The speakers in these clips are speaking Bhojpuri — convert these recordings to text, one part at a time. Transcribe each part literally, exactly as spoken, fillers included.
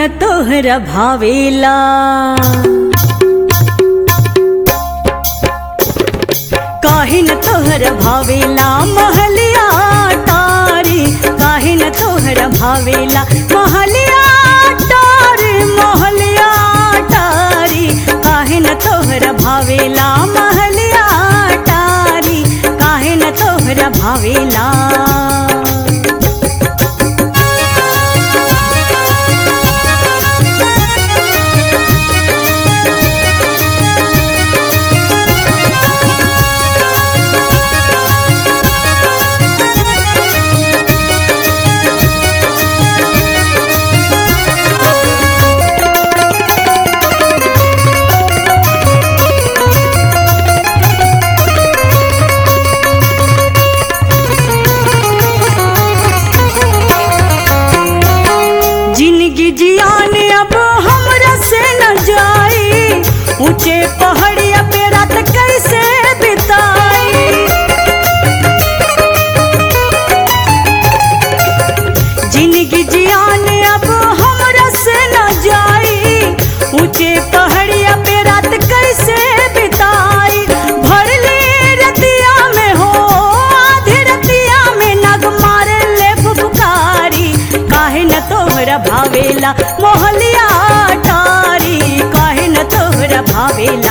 न तोहरा भावेला। काहे न तोहरा भावेला महलिया टारी, काहे न तोहरा भावेला महलिया टारी, महलिया टारी, काहे न तोहरा भावेला महलिया टारी, काहे न तोहरा भावेला। जियाने अब हमरा से न जाई, ऊंचे पहाड़िया पे रात कैसे बिताई। जिंदगी जियाने अब हमरा से न जाई, ऊंचे पहाड़िया पे रात कैसे बिताई। भरली रतिया में हो आधी रतिया में नग मारे ले फुफकारी, काहे न तोहरा भावेला मोहलिया टारी, काहे न तोहरा भावेला।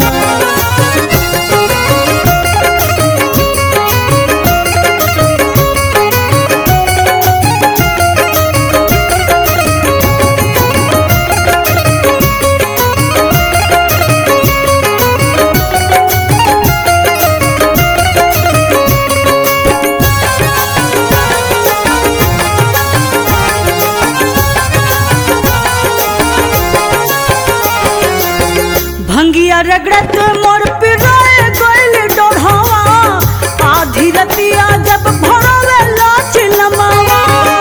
भंगिया रगड़त मोर पिराए गइल डोढ़ावा, आधी रतिया जब भरवे लाच लमावा।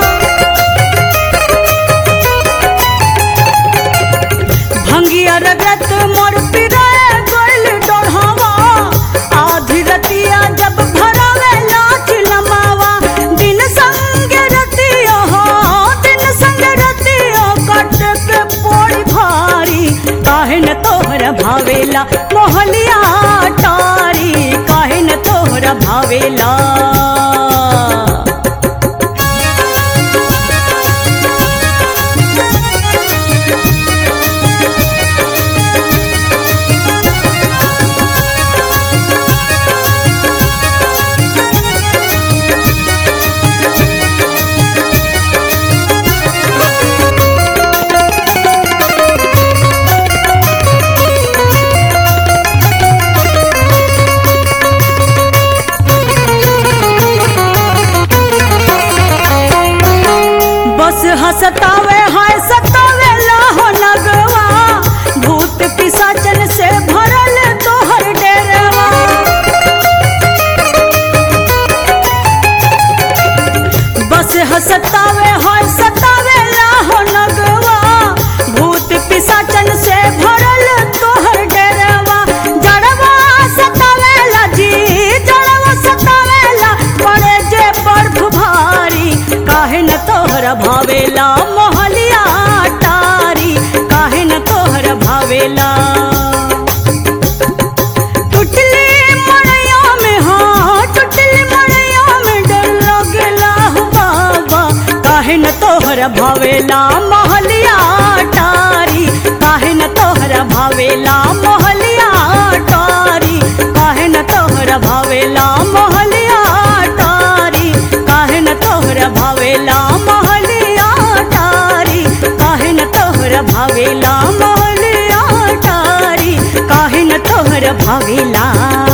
भंगिया रगड़त मोर पिराए गइल डोढ़ावा, आधी रतिया जब भरवे लाच लमावा। दिन संग रतिया हो दिन संग रतिया कट के पोड़ी भारी, काहे न तोहरा भावेला मोहलिया टारी, काहे न तोहरा भावेला। सतावे हाय सतावे लाहो नगवा, भूत पिशाचन से भरल तोहर डेरवा। बस हसतावे हाय सतावे लाहो नगवा, भूत पिशाचन से भरल तोहर डेरवा। जड़वा सतावेला जी जड़वा सतावेला, पड़े जे बर्फ भारी, काहे न तोहरा भावेला मोहलिया टारी, काहे न तोहरा भावेला। टुटली मड़ैया में हाँ टुटली मड़ैया में डर लगेला बाबा, काहे न तोहरा भावेला मोहलिया टारी, काहे न तोहरा भावेला मोहलिया टारी, काहे न तोहरा भावेला मोहलिया टारी, काहे न तोहरा भावेला मोहलिया टारी, काहे न तोहरा भावेला मोहलिया टारी, काहे न तोहरा भावेला।